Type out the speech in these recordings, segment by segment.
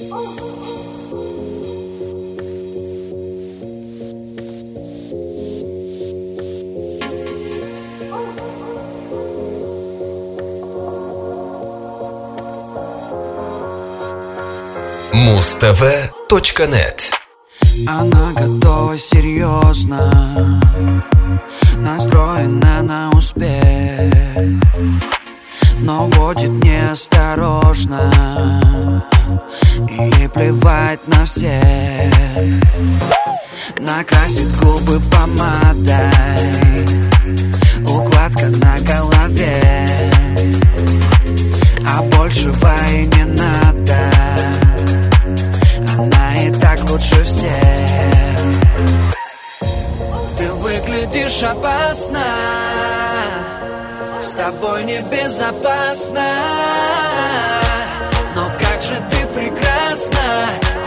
mustv.net. Она готова серьезно, настроена на успех, но водит неосторожно, и ей плевать на всех. Накрасит губы помадой, укладка на голове, а большего и не надо. Она и так лучше всех. Ты выглядишь опасно, с тобой небезопасно. Но как же ты прекрасна,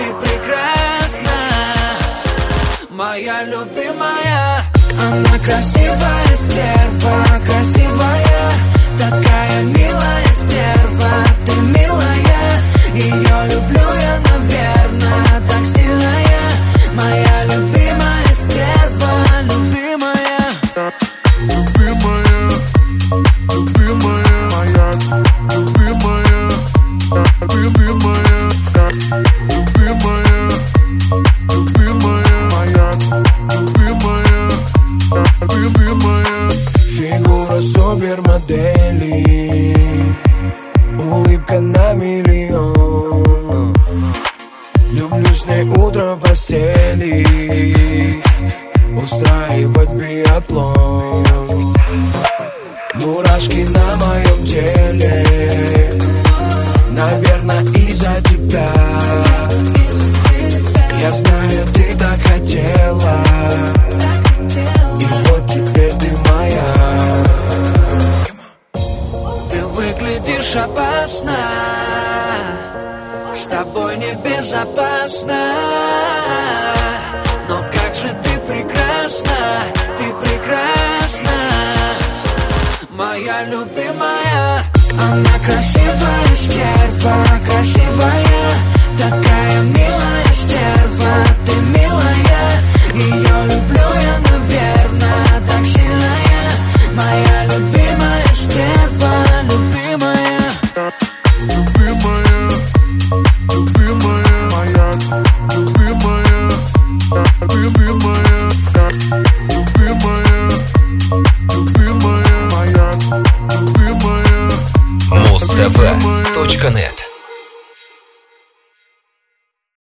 моя любимая. Она красивая стерва, красивая, такая милая стерва. Ты милая, ее люблю я, наверное, так сильно я. Моя любимая стерва, любимая. Любимая, любимая, моя любимая, любимая, любимая, любимая, моя любимая, любимая. Фигура супермодели, улыбка на миллион. Люблю с ней утро в постели, устраивать биатлон. Мурашки на моем теле, наверное, из-за тебя. Я знаю, ты так хотела, и вот теперь ты моя. Ты выглядишь опасно, с тобой небезопасно. Но как же ты прекрасна, моя любимая. Она красивая стерва, красивая,